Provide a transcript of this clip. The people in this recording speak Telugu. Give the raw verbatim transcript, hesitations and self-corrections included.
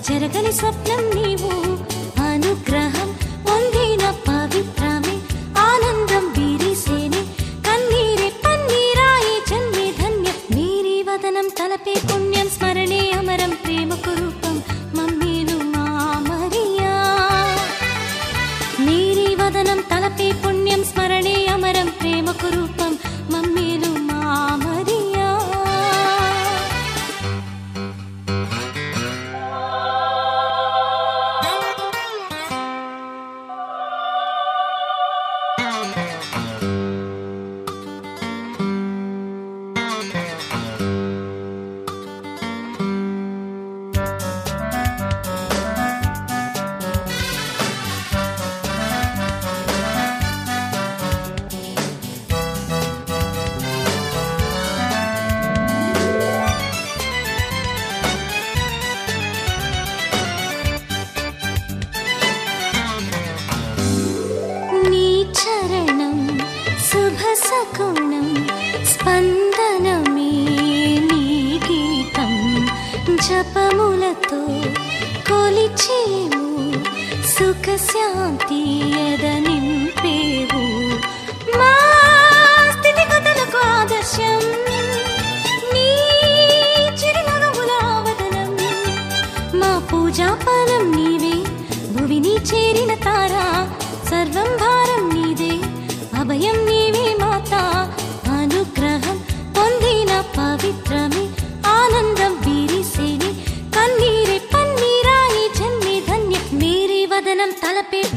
జరగని స్వప్నం నీవు అనుగ్రహం పొందిన పవిత్రమే ఆనందం వీరిసేనే కన్నీరే పన్నీరాయి జన్మే ధన్యం మీరి వదనం తలపే పుణ్యం స్మరణే అమరం ప్రేమకు రూపం మమ్మీలు మా మరియా మీరి వదనం తలపే పుణ్యం స్మరణే అమరం ప్రేమకు రూపం మమ్మీలు మా మరియా శుభశకునం స్పందనమే నీ గీతం జపములతో కొలిచేము సుఖ శాంతి ఎదనింపేవు మా స్థితిగతులకు ఆదర్శం నీ చిరునవ్వుల ఆవదనం మా పూజాపనం నీవే భువిని చేరిన తారా సర్వం భారం నీదే అభయం నీవే మాతా అనుగ్రహం పొందిన పవిత్రమే ఆనందం వీరిసేనే కన్నీరే పన్నీరాయి జన్మే ధన్యం మేరీ వదనం తలపే